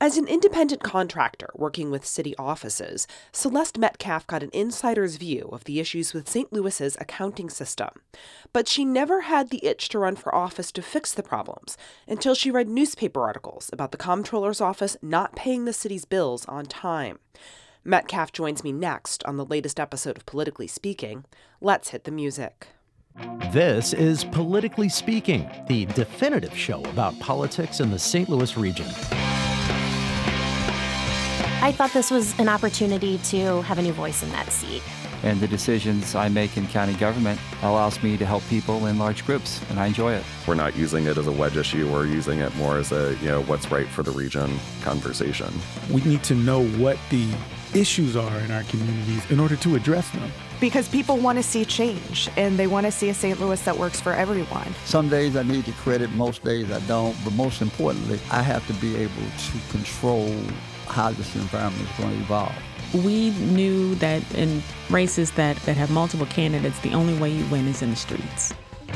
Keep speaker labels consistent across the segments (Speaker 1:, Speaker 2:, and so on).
Speaker 1: As an independent contractor working with city offices, Celeste Metcalf got an insider's view of the issues with St. Louis's accounting system. But she never had the itch to run for office to fix the problems until she read newspaper articles about the comptroller's office not paying the city's bills on time. Metcalf joins me next on the latest episode of Politically Speaking. Let's hit the music.
Speaker 2: This is Politically Speaking, the definitive show about politics in the St. Louis region.
Speaker 3: I thought this was an opportunity to have a new voice in that seat.
Speaker 4: And the decisions I make in county government allows me to help people in large groups, and I enjoy it.
Speaker 5: We're not using it as a wedge issue. We're using it more as a, what's right for the region conversation.
Speaker 6: We need to know what the issues are in our communities in order to address them.
Speaker 7: Because people want to see change, and they want to see a St. Louis that works for everyone.
Speaker 8: Some days I need the credit, most days I don't, but most importantly, I have to be able to control how this environment is going to evolve.
Speaker 9: We knew that in races that have multiple candidates, the only way you win is in the streets.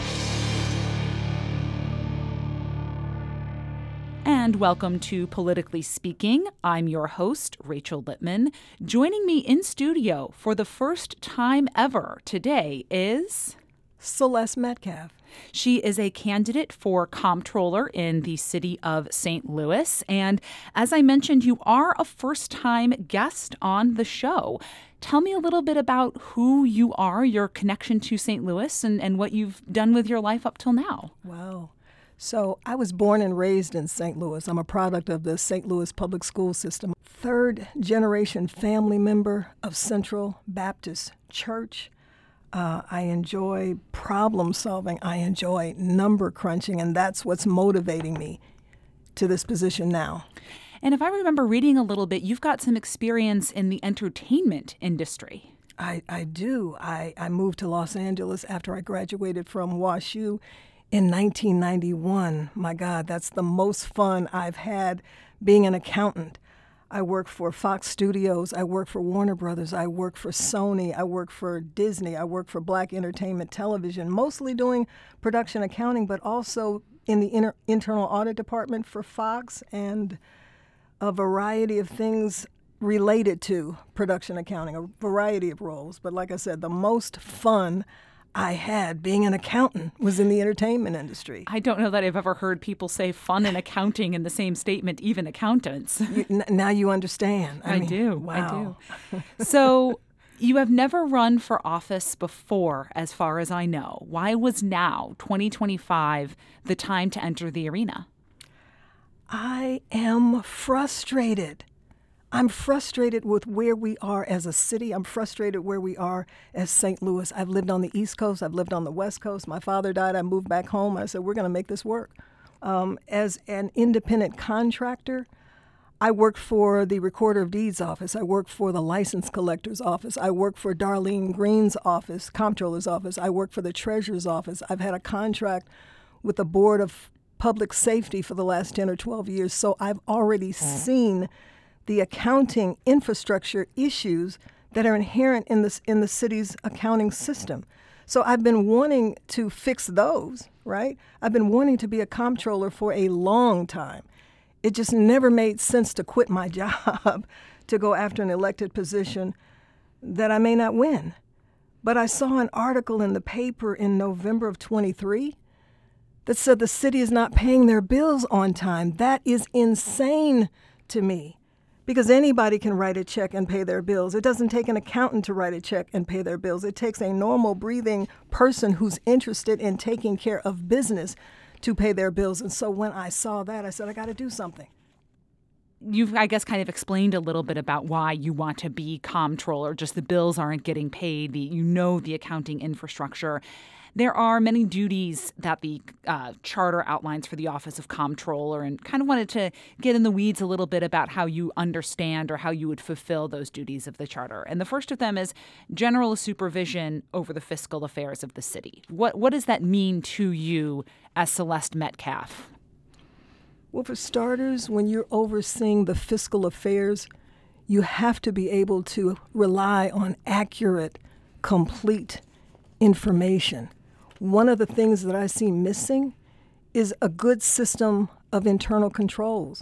Speaker 10: And welcome to Politically Speaking. I'm your host, Rachel Lippman. Joining me in studio for the first time ever today is
Speaker 7: Celeste Metcalf.
Speaker 10: She is a candidate for comptroller in the city of St. Louis. And as I mentioned, you are a first-time guest on the show. Tell me a little bit about who you are, your connection to St. Louis, and what you've done with your life up till now.
Speaker 7: Wow. So I was born and raised in St. Louis. I'm a product of the St. Louis public school system. Third-generation family member of Central Baptist Church. I enjoy problem solving. I enjoy number crunching, and that's what's motivating me to this position now.
Speaker 10: And if I remember reading a little bit, you've got some experience in the entertainment industry.
Speaker 7: I do. I moved to Los Angeles after I graduated from WashU in 1991. My God, that's the most fun I've had being an accountant. I work for Fox Studios, I work for Warner Brothers, I work for Sony, I work for Disney, I work for Black Entertainment Television, mostly doing production accounting, but also in the internal audit department for Fox and a variety of things related to production accounting, a variety of roles. But like I said, the most fun I had being an accountant was in the entertainment industry.
Speaker 10: I don't know that I've ever heard people say fun and accounting in the same statement, even accountants.
Speaker 7: Now you understand.
Speaker 10: I do.
Speaker 7: Wow.
Speaker 10: I do. So you have never run for office before, as far as I know. Why was now, 2025, the time to enter the arena?
Speaker 7: I am frustrated. I'm frustrated with where we are as a city. I'm frustrated where we are as St. Louis. I've lived on the East Coast. I've lived on the West Coast. My father died. I moved back home. I said, we're going to make this work. As an independent contractor, I worked for the Recorder of Deeds office. I worked for the License Collector's office. I worked for Darlene Green's office, Comptroller's office. I worked for the Treasurer's office. I've had a contract with the Board of Public Safety for the last 10 or 12 years. So I've already seen the accounting infrastructure issues that are inherent in the city's accounting system. So I've been wanting to fix those, right? I've been wanting to be a comptroller for a long time. It just never made sense to quit my job to go after an elected position that I may not win. But I saw an article in the paper in November of 23 that said the city is not paying their bills on time. That is insane to me. Because anybody can write a check and pay their bills. It doesn't take an accountant to write a check and pay their bills. It takes a normal breathing person who's interested in taking care of business to pay their bills. And so when I saw that, I said, I got to do something.
Speaker 10: You've, I guess, kind of explained a little bit about why you want to be comptroller. Just the bills aren't getting paid. The accounting infrastructure. There are many duties that the charter outlines for the office of comptroller, and kind of wanted to get in the weeds a little bit about how you understand or how you would fulfill those duties of the charter. And the first of them is general supervision over the fiscal affairs of the city. What does that mean to you as Celeste Metcalf?
Speaker 7: Well, for starters, when you're overseeing the fiscal affairs, you have to be able to rely on accurate, complete information. One of the things that I see missing is a good system of internal controls.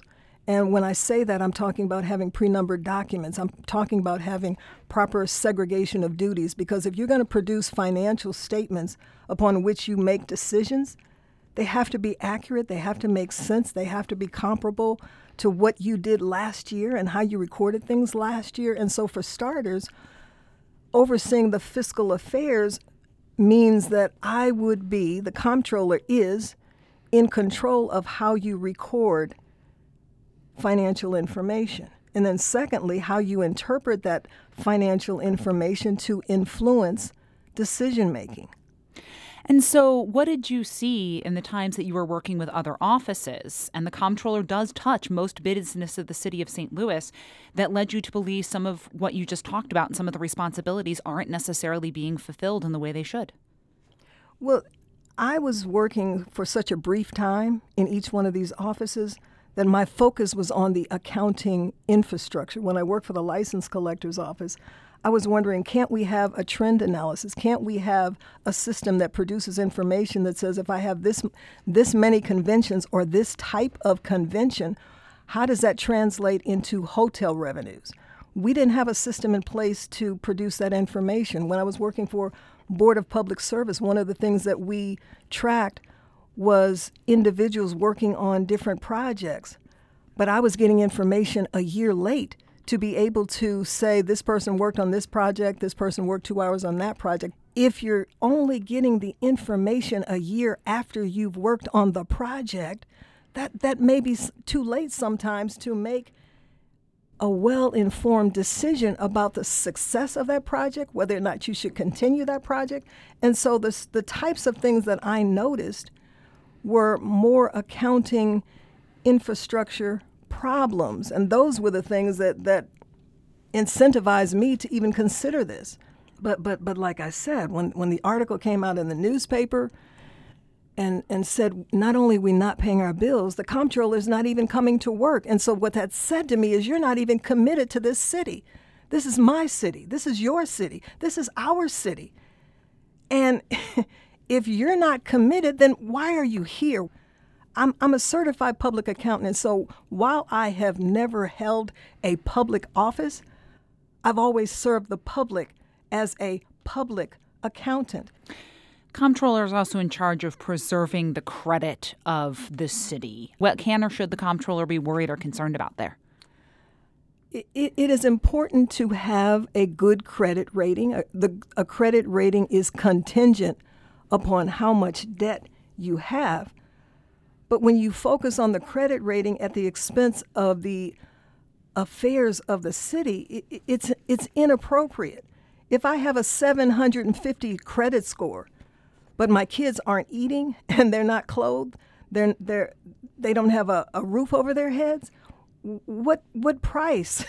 Speaker 7: And when I say that, I'm talking about having pre-numbered documents. I'm talking about having proper segregation of duties, because if you're going to produce financial statements upon which you make decisions, they have to be accurate, they have to make sense, they have to be comparable to what you did last year and how you recorded things last year. And so for starters, overseeing the fiscal affairs means that I would be, the comptroller is, in control of how you record financial information. And then secondly, how you interpret that financial information to influence decision making.
Speaker 10: And so what did you see in the times that you were working with other offices? And the comptroller does touch most business of the city of St. Louis that led you to believe some of what you just talked about and some of the responsibilities aren't necessarily being fulfilled in the way they should.
Speaker 7: Well, I was working for such a brief time in each one of these offices that my focus was on the accounting infrastructure. When I worked for the license collector's office, I was wondering, can't we have a trend analysis? Can't we have a system that produces information that says if I have this many conventions or this type of convention, how does that translate into hotel revenues? We didn't have a system in place to produce that information. When I was working for Board of Public Service, one of the things that we tracked was individuals working on different projects. But I was getting information a year late to be able to say this person worked on this project, this person worked 2 hours on that project. If you're only getting the information a year after you've worked on the project, that may be too late sometimes to make a well-informed decision about the success of that project, whether or not you should continue that project. And so the types of things that I noticed were more accounting infrastructure problems. And those were the things that incentivized me to even consider this. But like I said, when the article came out in the newspaper and said, not only are we not paying our bills, the comptroller is not even coming to work. And so what that said to me is, you're not even committed to this city. This is my city. This is your city. This is our city. And if you're not committed, then why are you here? I'm a certified public accountant, and so while I have never held a public office, I've always served the public as a public accountant.
Speaker 10: Comptroller is also in charge of preserving the credit of the city. What can or should the comptroller be worried or concerned about there?
Speaker 7: It is important to have a good credit rating. A credit rating is contingent upon how much debt you have. But when you focus on the credit rating at the expense of the affairs of the city, it's inappropriate. If I have a 750 credit score, but my kids aren't eating and they're not clothed, they don't have a roof over their heads, what price?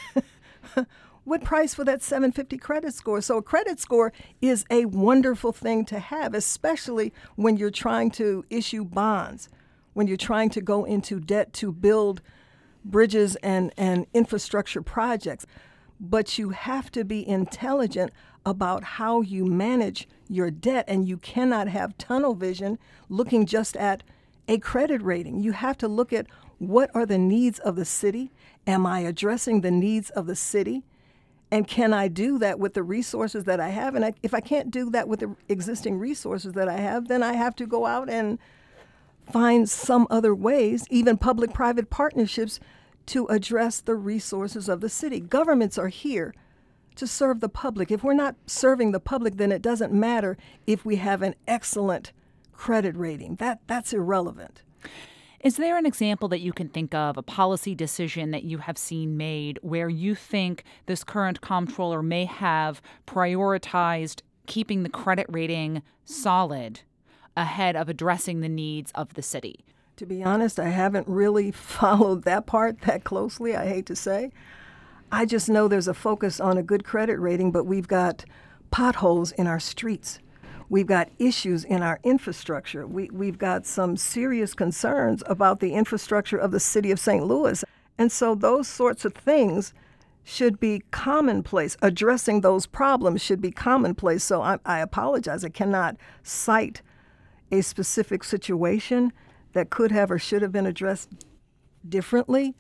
Speaker 7: What price for that 750 credit score? So a credit score is a wonderful thing to have, especially when you're trying to issue bonds, when you're trying to go into debt to build bridges and infrastructure projects. But you have to be intelligent about how you manage your debt, and you cannot have tunnel vision looking just at a credit rating. You have to look at what are the needs of the city. Am I addressing the needs of the city? And can I do that with the resources that I have? And if I can't do that with the existing resources that I have, then I have to go out and find some other ways, even public-private partnerships, to address the resources of the city. Governments are here to serve the public. If we're not serving the public, then it doesn't matter if we have an excellent credit rating. That's irrelevant.
Speaker 10: Is there an example that you can think of, a policy decision that you have seen made where you think this current comptroller may have prioritized keeping the credit rating solid ahead of addressing the needs of the city?
Speaker 7: To be honest, I haven't really followed that part that closely, I hate to say. I just know there's a focus on a good credit rating, but we've got potholes in our streets. We've got issues in our infrastructure. We've got some serious concerns about the infrastructure of the city of St. Louis. And so those sorts of things should be commonplace. Addressing those problems should be commonplace. So I apologize. I cannot cite a specific situation that could have or should have been addressed differently.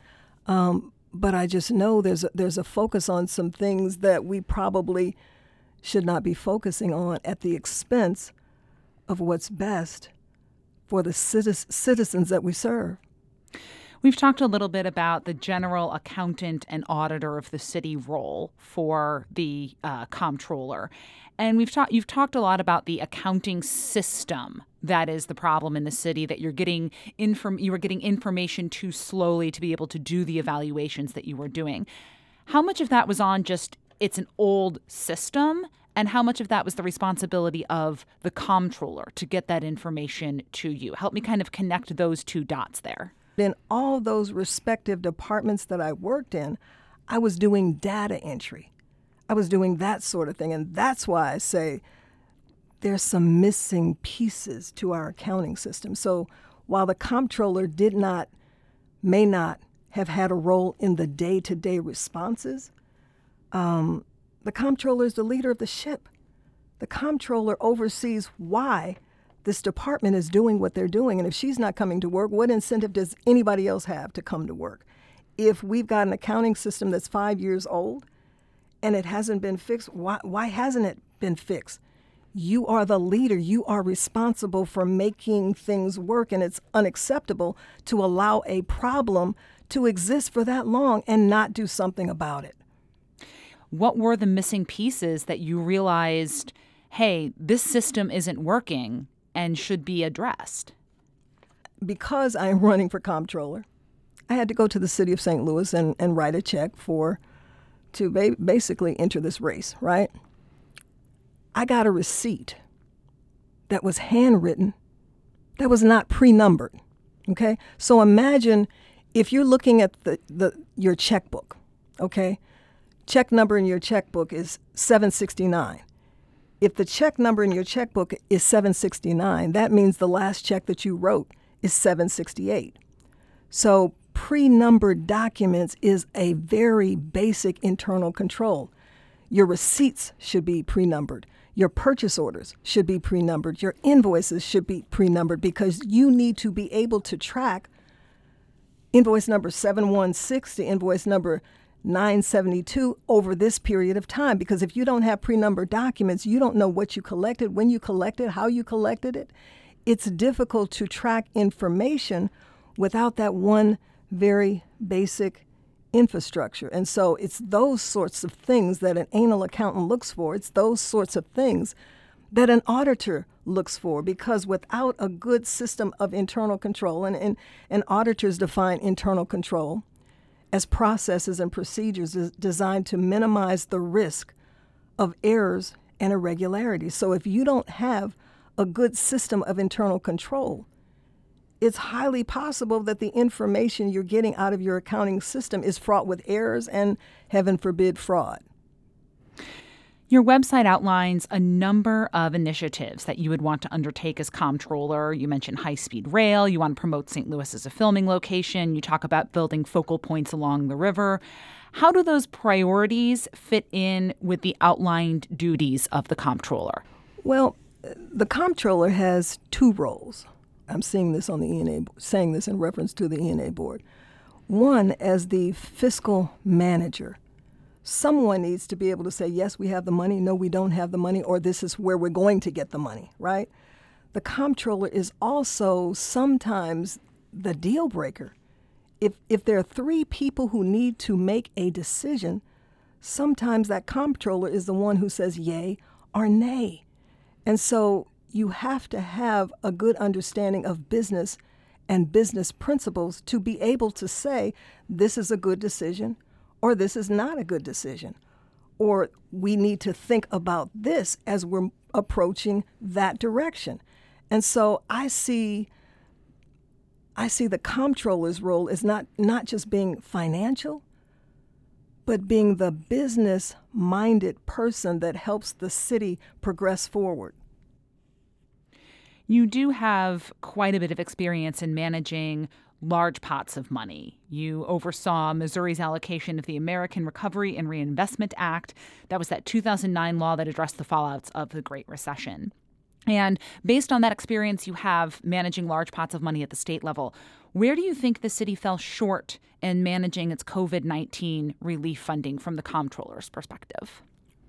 Speaker 7: But I just know there's a focus on some things that we probably should not be focusing on at the expense of what's best for the citizens that we serve.
Speaker 10: We've talked a little bit about the general accountant and auditor of the city role for the comptroller. And you've talked a lot about the accounting system that is the problem in the city, that you were getting information too slowly to be able to do the evaluations that you were doing. How much of that was on just it's an old system, and how much of that was the responsibility of the comptroller to get that information to you? Help me kind of connect those two dots there.
Speaker 7: In all those respective departments that I worked in, I was doing data entry. I was doing that sort of thing. And that's why I say there's some missing pieces to our accounting system. So while the comptroller may not have had a role in the day-to-day responses, the comptroller is the leader of the ship. The comptroller oversees why this department is doing what they're doing. And if she's not coming to work, what incentive does anybody else have to come to work? If we've got an accounting system that's 5 years old and it hasn't been fixed, why hasn't it been fixed? You are the leader. You are responsible for making things work, and it's unacceptable to allow a problem to exist for that long and not do something about it.
Speaker 10: What were the missing pieces that you realized, hey, this system isn't working and should be addressed?
Speaker 7: Because I'm running for comptroller, I had to go to the city of St. Louis and write a check to basically enter this race, right? I got a receipt that was handwritten, that was not pre-numbered, okay? So imagine if you're looking at your checkbook, okay? Check number in your checkbook is 769. If the check number in your checkbook is 769, that means the last check that you wrote is 768. So pre-numbered documents is a very basic internal control. Your receipts should be pre-numbered. Your purchase orders should be pre-numbered. Your invoices should be pre-numbered, because you need to be able to track invoice number 716 to invoice number 972 over this period of time. Because if you don't have pre-numbered documents, you don't know what you collected, when you collected, how you collected it. It's difficult to track information without that one very basic infrastructure. And so it's those sorts of things that an anal accountant looks for. It's those sorts of things that an auditor looks for, because without a good system of internal control, and auditors define internal control as processes and procedures designed to minimize the risk of errors and irregularities. So if you don't have a good system of internal control, it's highly possible that the information you're getting out of your accounting system is fraught with errors and, heaven forbid, fraud.
Speaker 10: Your website outlines a number of initiatives that you would want to undertake as comptroller. You mentioned high-speed rail. You want to promote St. Louis as a filming location. You talk about building focal points along the river. How do those priorities fit in with the outlined duties of the comptroller?
Speaker 7: Well, the comptroller has two roles. I'm seeing this on the ENA, saying this in reference to the ENA board. One, as the fiscal manager. Someone needs to be able to say, yes, we have the money, no, we don't have the money, or this is where we're going to get the money, right? The comptroller is also sometimes the deal breaker. If there are three people who need to make a decision, sometimes that comptroller is the one who says yay or nay. And so you have to have a good understanding of business and business principles to be able to say this is a good decision or this is not a good decision, or we need to think about this as we're approaching that direction. And so I see the comptroller's role as not just being financial, but being the business-minded person that helps the city progress forward.
Speaker 10: You do have quite a bit of experience in managing large pots of money. You oversaw Missouri's allocation of the American Recovery and Reinvestment Act. That was that 2009 law that addressed the fallouts of the Great Recession. And based on that experience you have managing large pots of money at the state level, where do you think the city fell short in managing its COVID-19 relief funding from the comptroller's perspective?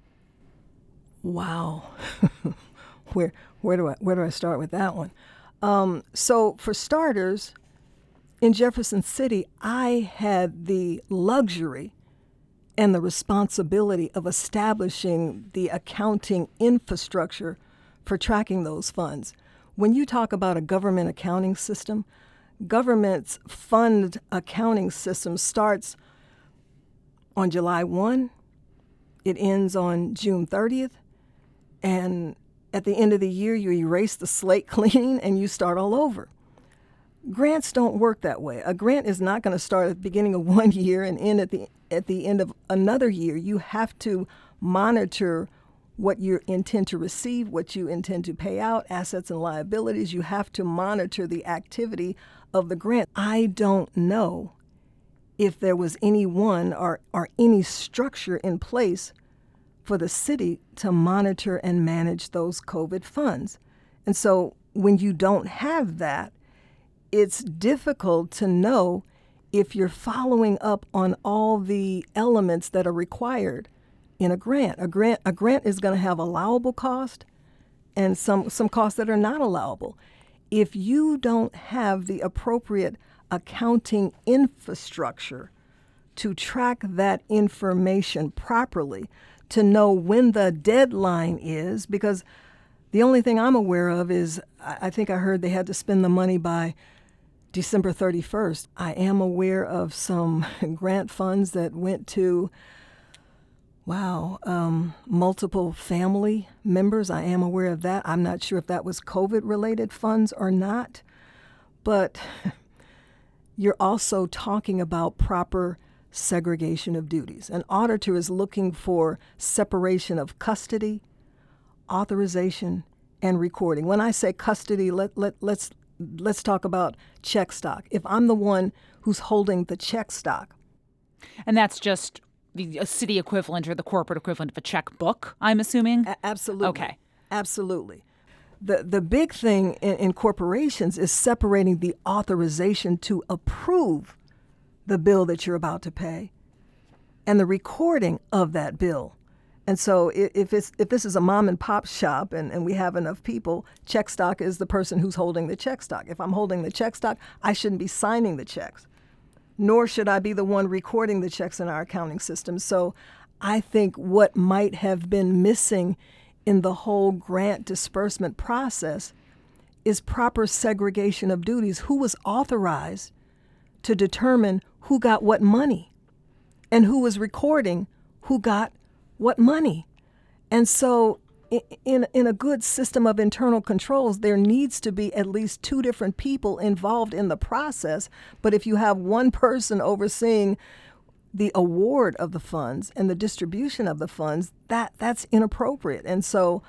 Speaker 7: Wow. Where do I start with that one? So for starters, in Jefferson City, I had the luxury and the responsibility of establishing the accounting infrastructure for tracking those funds. When you talk about a government accounting system, government's fund accounting system starts on July 1, it ends on June 30th, and at the end of the year, you erase the slate clean and you start all over. Grants don't work that way. A grant is not going to start at the beginning of one year and end at the end of another year. You have to monitor what you intend to receive, what you intend to pay out, assets and liabilities. You have to monitor the activity of the grant. I don't know if there was anyone or any structure in place for the city to monitor and manage those COVID funds. And so when you don't have that, it's difficult to know if you're following up on all the elements that are required in a grant. A grant is going to have allowable cost and some costs that are not allowable. If you don't have the appropriate accounting infrastructure to track that information properly, to know when the deadline is, because the only thing I'm aware of is I think I heard they had to spend the money by December 31st. I am aware of some grant funds that went to, multiple family members. I am aware of that. I'm not sure if that was COVID-related funds or not. But you're also talking about proper segregation of duties. An auditor is looking for separation of custody, authorization, and recording. When I say custody, let's talk about check stock. If I'm the one who's holding the check stock.
Speaker 10: And that's just the city equivalent or the corporate equivalent of a checkbook, I'm assuming?
Speaker 7: Absolutely.
Speaker 10: Okay.
Speaker 7: Absolutely. The big thing in corporations is separating the authorization to approve the bill that you're about to pay and the recording of that bill. And so if this is a mom and pop shop and we have enough people, check stock is the person who's holding the check stock. If I'm holding the check stock, I shouldn't be signing the checks, nor should I be the one recording the checks in our accounting system. So I think what might have been missing in the whole grant disbursement process is proper segregation of duties. Who was authorized to determine who got what money and who was recording who got what money? And so in a good system of internal controls, there needs to be at least two different people involved in the process. But if you have one person overseeing the award of the funds and the distribution of the funds, that's inappropriate. And so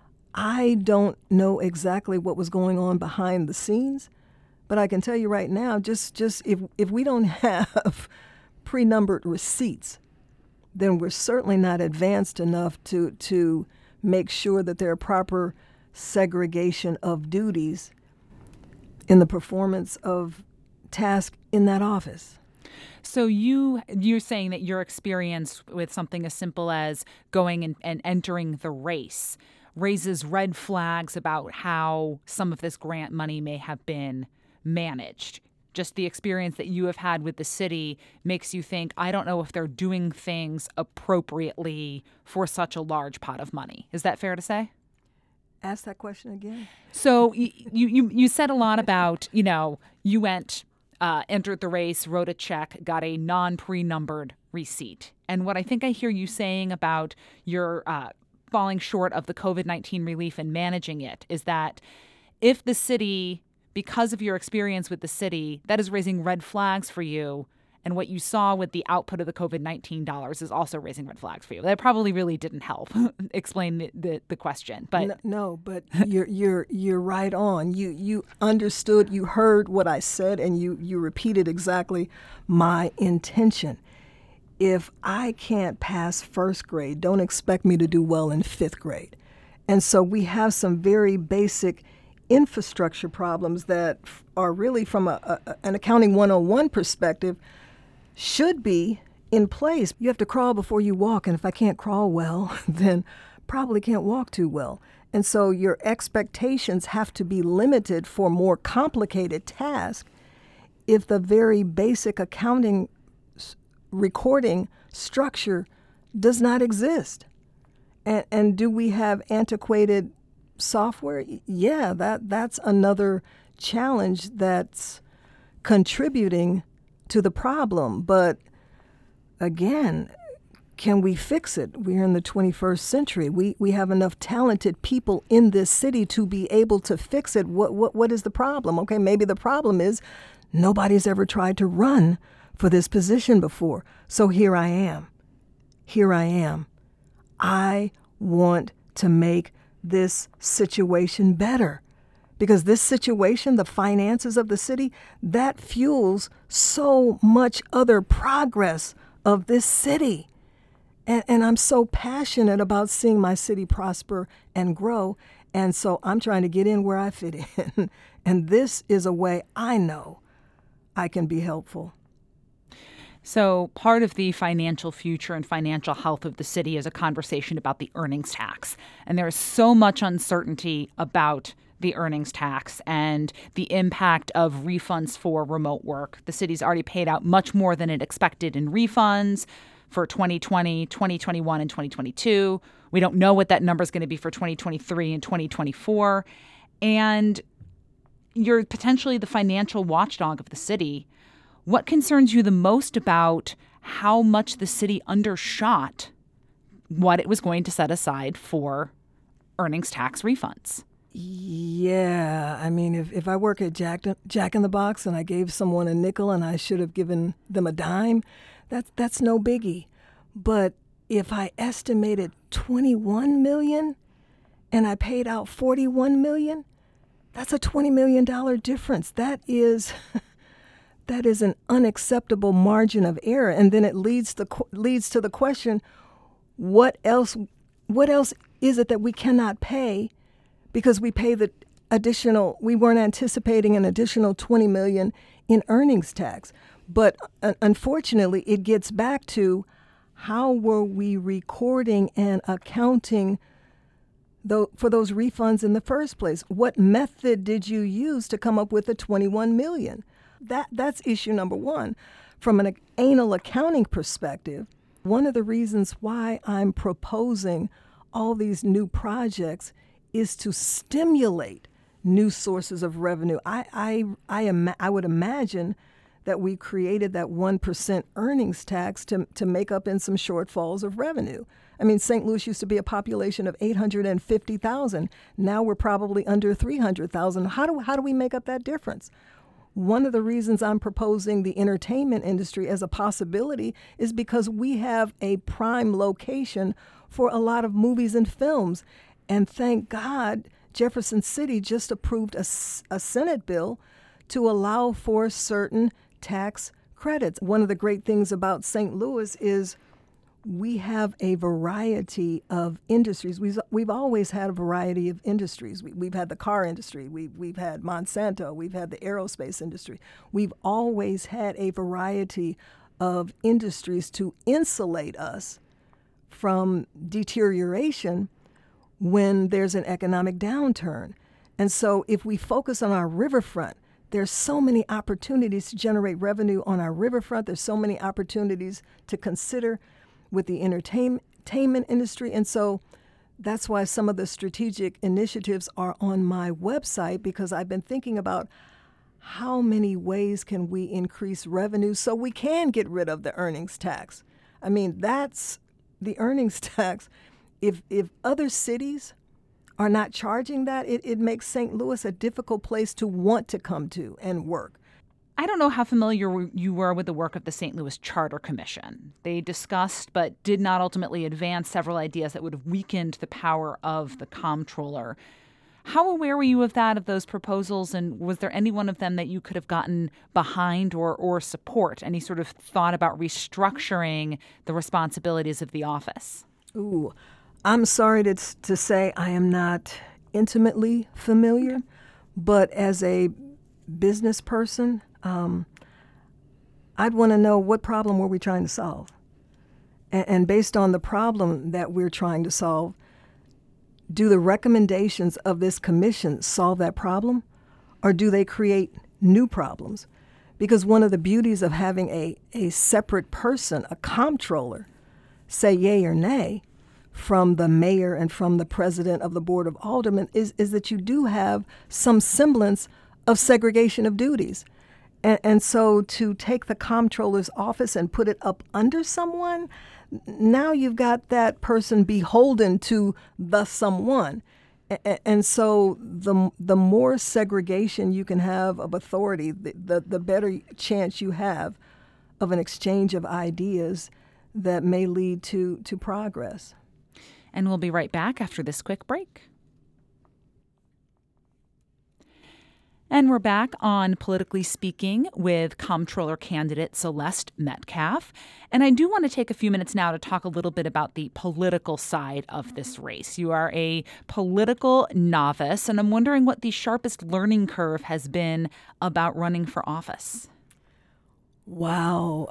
Speaker 7: I don't know exactly what was going on behind the scenes, but I can tell you right now, just if we don't have pre-numbered receipts, then we're certainly not advanced enough to make sure that there are proper segregation of duties in the performance of tasks in that office.
Speaker 10: So you're saying that your experience with something as simple as going and entering the race raises red flags about how some of this grant money may have been managed. Just the experience that you have had with the city makes you think, I don't know if they're doing things appropriately for such a large pot of money. Is that fair to say?
Speaker 7: Ask that question again.
Speaker 10: So you said a lot about, you went, entered the race, wrote a check, got a non-pre-numbered receipt. And what I think I hear you saying about your falling short of the COVID-19 relief and managing it is that if the city, because of your experience with the city, that is raising red flags for you. And what you saw with the output of the COVID-19 dollars is also raising red flags for you. That probably really didn't help explain the question. But
Speaker 7: no, but you're right on. You understood, you heard what I said, and you repeated exactly my intention. If I can't pass first grade, don't expect me to do well in fifth grade. And so we have some very basic infrastructure problems that are really from an accounting 101 perspective should be in place. You have to crawl before you walk, and if I can't crawl well, then probably can't walk too well. And so your expectations have to be limited for more complicated tasks if the very basic accounting recording structure does not exist. And do we have antiquated software? Yeah, that's another challenge that's contributing to the problem. But again, can we fix it? We're in the 21st century. We have enough talented people in this city to be able to fix it. What is the problem? Okay, maybe the problem is nobody's ever tried to run for this position before. So here I am. I want to make this situation better, because this situation, the finances of the city, that fuels so much other progress of this city. And I'm so passionate about seeing my city prosper and grow. And so I'm trying to get in where I fit in. And this is a way I know I can be helpful.
Speaker 10: So part of the financial future and financial health of the city is a conversation about the earnings tax. And there is so much uncertainty about the earnings tax and the impact of refunds for remote work. The city's already paid out much more than it expected in refunds for 2020, 2021, and 2022. We don't know what that number is going to be for 2023 and 2024. And you're potentially the financial watchdog of the city. What concerns you the most about how much the city undershot what it was going to set aside for earnings tax refunds?
Speaker 7: Yeah, I mean, if I work at Jack in the Box and I gave someone a nickel and I should have given them a dime, that's no biggie. But if I estimated $21 million and I paid out $41 million, that's a $20 million difference. That is an unacceptable margin of error. And then it leads to the question, what else is it that we cannot pay because we pay the additional, we weren't anticipating an additional $20 million in earnings tax. But unfortunately, it gets back to how were we recording and accounting for those refunds in the first place? What method did you use to come up with the $21 million? That's issue number one. From an anal accounting perspective, one of the reasons why I'm proposing all these new projects is to stimulate new sources of revenue. I would imagine that we created that 1% earnings tax to make up in some shortfalls of revenue. I mean, St. Louis used to be a population of 850,000. Now we're probably under 300,000. How do we make up that difference? One of the reasons I'm proposing the entertainment industry as a possibility is because we have a prime location for a lot of movies and films. And thank God, Jefferson City just approved a Senate bill to allow for certain tax credits. One of the great things about St. Louis is we have a variety of industries. We've always had a variety of industries. We've had the car industry. We've had Monsanto. We've had the aerospace industry. We've always had a variety of industries to insulate us from deterioration when there's an economic downturn. And so if we focus on our riverfront, there's so many opportunities to generate revenue on our riverfront. There's so many opportunities to consider with the entertainment industry. And so that's why some of the strategic initiatives are on my website, because I've been thinking about how many ways can we increase revenue so we can get rid of the earnings tax. I mean, that's the earnings tax. If other cities are not charging that, it makes St. Louis a difficult place to want to come to and work.
Speaker 10: I don't know how familiar you were with the work of the St. Louis Charter Commission. They discussed but did not ultimately advance several ideas that would have weakened the power of the comptroller. How aware were you of those proposals, and was there any one of them that you could have gotten behind or support? Any sort of thought about restructuring the responsibilities of the office?
Speaker 7: Ooh, I'm sorry to say I am not intimately familiar, but as a business person, I'd want to know what problem were we trying to solve? And based on the problem that we're trying to solve, do the recommendations of this commission solve that problem, or do they create new problems? Because one of the beauties of having a separate person, a comptroller, say yay or nay from the mayor and from the president of the Board of Aldermen is that you do have some semblance of segregation of duties. And so to take the comptroller's office and put it up under someone, now you've got that person beholden to the someone. And so the more segregation you can have of authority, the better chance you have of an exchange of ideas that may lead to progress.
Speaker 10: And we'll be right back after this quick break. And we're back on Politically Speaking with Comptroller candidate Celeste Metcalf. And I do want to take a few minutes now to talk a little bit about the political side of this race. You are a political novice, and I'm wondering what the sharpest learning curve has been about running for office.
Speaker 7: Wow.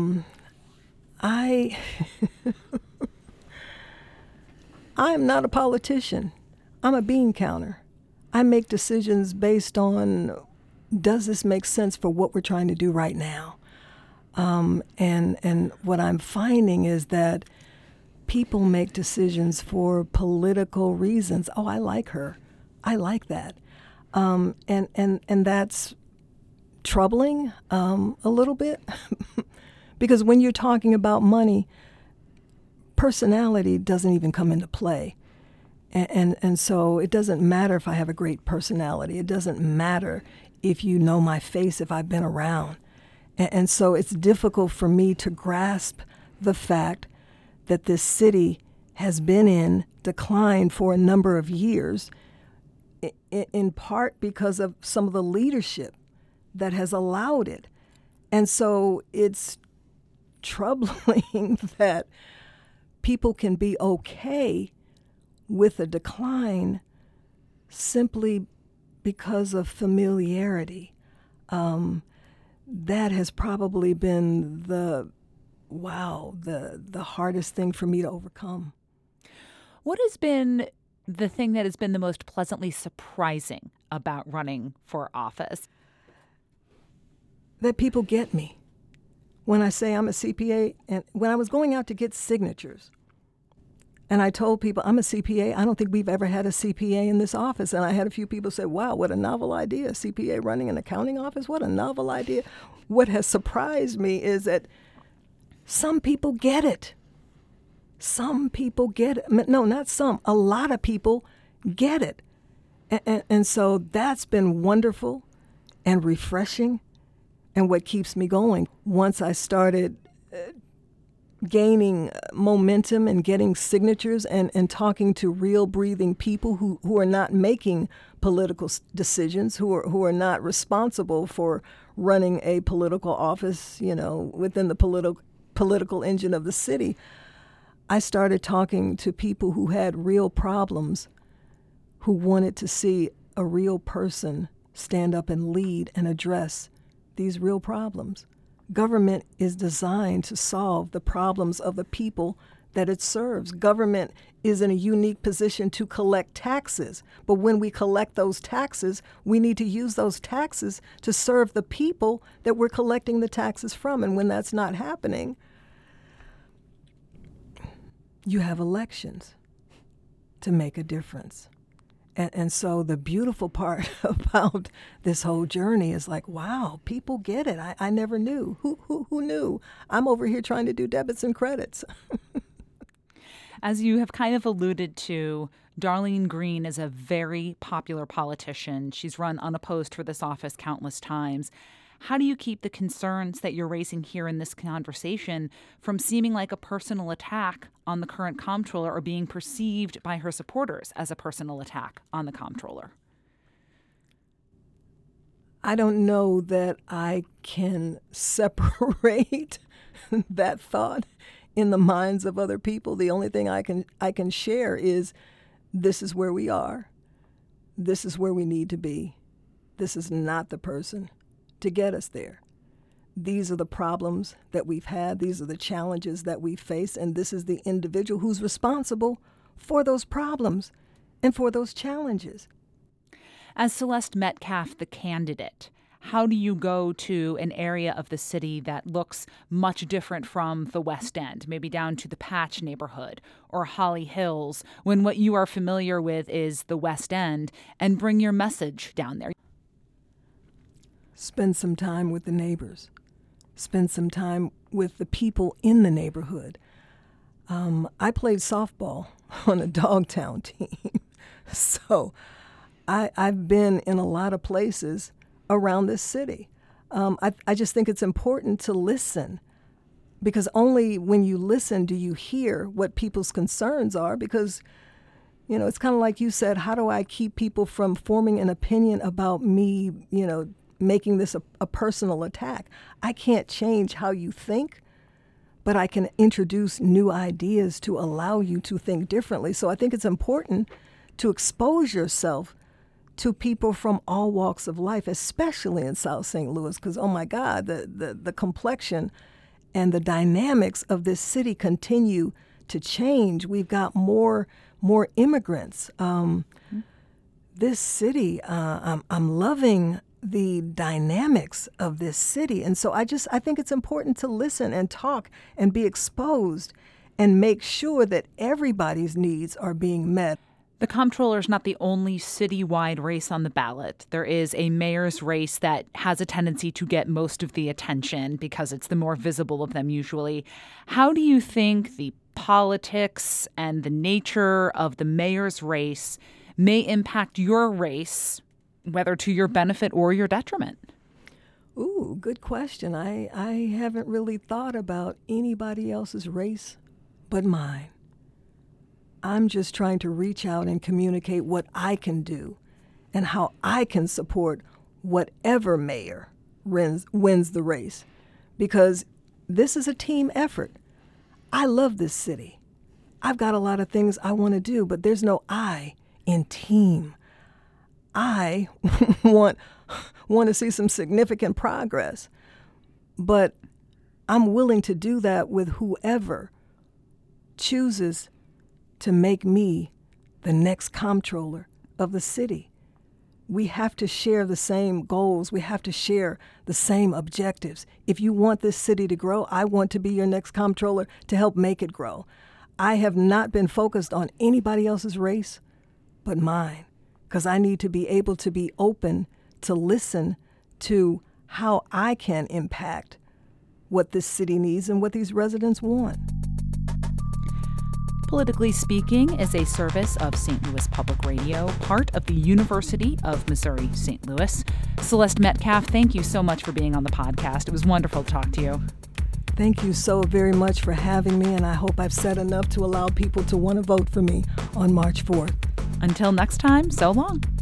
Speaker 7: I'm not a politician. I'm a bean counter. I make decisions based on, does this make sense for what we're trying to do right now? And what I'm finding is that people make decisions for political reasons. Oh, I like her. I like that. And that's troubling a little bit because when you're talking about money, personality doesn't even come into play. And so it doesn't matter if I have a great personality. It doesn't matter if you know my face, if I've been around. And so it's difficult for me to grasp the fact that this city has been in decline for a number of years, in part because of some of the leadership that has allowed it. And so it's troubling that people can be okay with a decline simply because of familiarity. That has probably been the hardest thing for me to overcome.
Speaker 10: What has been the thing that has been the most pleasantly surprising about running for office?
Speaker 7: That people get me. When I say I'm a CPA, and when I was going out to get signatures, and I told people, I'm a CPA. I don't think we've ever had a CPA in this office. And I had a few people say, wow, what a novel idea, CPA running an accounting office. What a novel idea. What has surprised me is that some people get it. Some people get it. No, not some. A lot of people get it. And so that's been wonderful and refreshing and what keeps me going. Once I started gaining momentum and getting signatures and talking to real breathing people who are not making political decisions, who are not responsible for running a political office, within the political engine of the city, I started talking to people who had real problems, who wanted to see a real person stand up and lead and address these real problems. Government is designed to solve the problems of the people that it serves. Government is in a unique position to collect taxes. But when we collect those taxes, we need to use those taxes to serve the people that we're collecting the taxes from. And when that's not happening, you have elections to make a difference. And so the beautiful part about this whole journey is like, wow, people get it. I never knew. Who knew? I'm over here trying to do debits and credits.
Speaker 10: As you have kind of alluded to, Darlene Green is a very popular politician. She's run unopposed for this office countless times. How do you keep the concerns that you're raising here in this conversation from seeming like a personal attack on the current comptroller or being perceived by her supporters as a personal attack on the comptroller?
Speaker 7: I don't know that I can separate that thought in the minds of other people. The only thing I can share is this is where we are. This is where we need to be. This is not the person to get us there. These are the problems that we've had. These are the challenges that we face. And this is the individual who's responsible for those problems and for those challenges.
Speaker 10: As Celeste Metcalf, the candidate, how do you go to an area of the city that looks much different from the West End, maybe down to the Patch neighborhood or Holly Hills, when what you are familiar with is the West End, and bring your message down there?
Speaker 7: Spend some time with the neighbors. Spend some time with the people in the neighborhood. I played softball on a Dogtown team, so I've been in a lot of places around this city. I just think it's important to listen, because only when you listen do you hear what people's concerns are, because, you know, it's kind of like you said, how do I keep people from forming an opinion about me, you know, making this a personal attack? I can't change how you think, but I can introduce new ideas to allow you to think differently. So I think it's important to expose yourself to people from all walks of life, especially in South St. Louis, because, oh my God, the complexion and the dynamics of this city continue to change. We've got more immigrants. This city, I'm loving the dynamics of this city. And so I think it's important to listen and talk and be exposed and make sure that everybody's needs are being met.
Speaker 10: The comptroller is not the only citywide race on the ballot. There is a mayor's race that has a tendency to get most of the attention because it's the more visible of them usually. How do you think the politics and the nature of the mayor's race may impact your race, whether to your benefit or your detriment?
Speaker 7: Ooh, good question. I haven't really thought about anybody else's race but mine. I'm just trying to reach out and communicate what I can do and how I can support whatever mayor wins the race, because this is a team effort. I love this city. I've got a lot of things I want to do, but there's no I in team. I want to see some significant progress, but I'm willing to do that with whoever chooses to make me the next comptroller of the city. We have to share the same goals. We have to share the same objectives. If you want this city to grow, I want to be your next comptroller to help make it grow. I have not been focused on anybody else's race but mine, because I need to be able to be open to listen to how I can impact what this city needs and what these residents want.
Speaker 10: Politically Speaking is a service of St. Louis Public Radio, part of the University of Missouri-St. Louis. Celeste Metcalf, thank you so much for being on the podcast. It was wonderful to talk to you.
Speaker 7: Thank you so very much for having me, and I hope I've said enough to allow people to want to vote for me on March 4th.
Speaker 10: Until next time, so long.